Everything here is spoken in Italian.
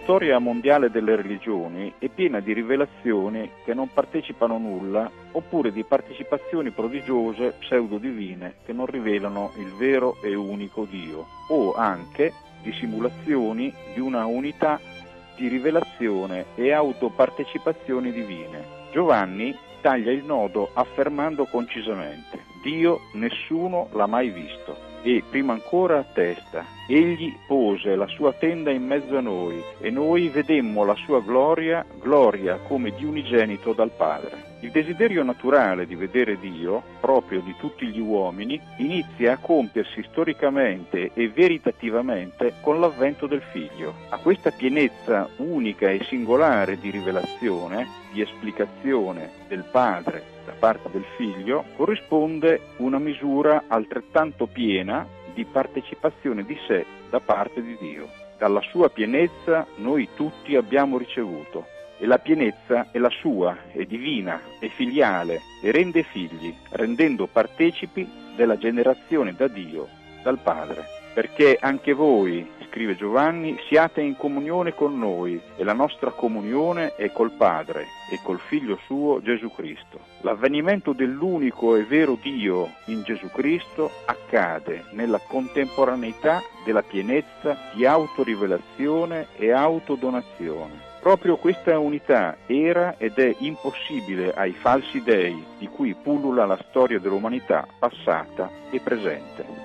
storia mondiale delle religioni è piena di rivelazioni che non partecipano a nulla, oppure di partecipazioni prodigiose pseudodivine che non rivelano il vero e unico Dio, o anche di simulazioni di una unità di rivelazione e autopartecipazioni divine. Giovanni taglia il nodo affermando concisamente: Dio nessuno l'ha mai visto. E prima ancora attesta: egli pose la sua tenda in mezzo a noi e noi vedemmo la sua gloria, gloria come di unigenito dal Padre. Il desiderio naturale di vedere Dio, proprio di tutti gli uomini, inizia a compiersi storicamente e veritativamente con l'avvento del Figlio. A questa pienezza unica e singolare di rivelazione, di esplicazione del Padre da parte del Figlio, corrisponde una misura altrettanto piena di partecipazione di sé da parte di Dio. Dalla sua pienezza noi tutti abbiamo ricevuto, e la pienezza è la sua, è divina, è filiale, e rende figli, rendendo partecipi della generazione da Dio, dal Padre. Perché anche voi, scrive Giovanni, siate in comunione con noi, e la nostra comunione è col Padre e col Figlio suo Gesù Cristo. L'avvenimento dell'unico e vero Dio in Gesù Cristo accade nella contemporaneità della pienezza di autorivelazione e autodonazione. Proprio questa unità era ed è impossibile ai falsi dei di cui pullula la storia dell'umanità passata e presente.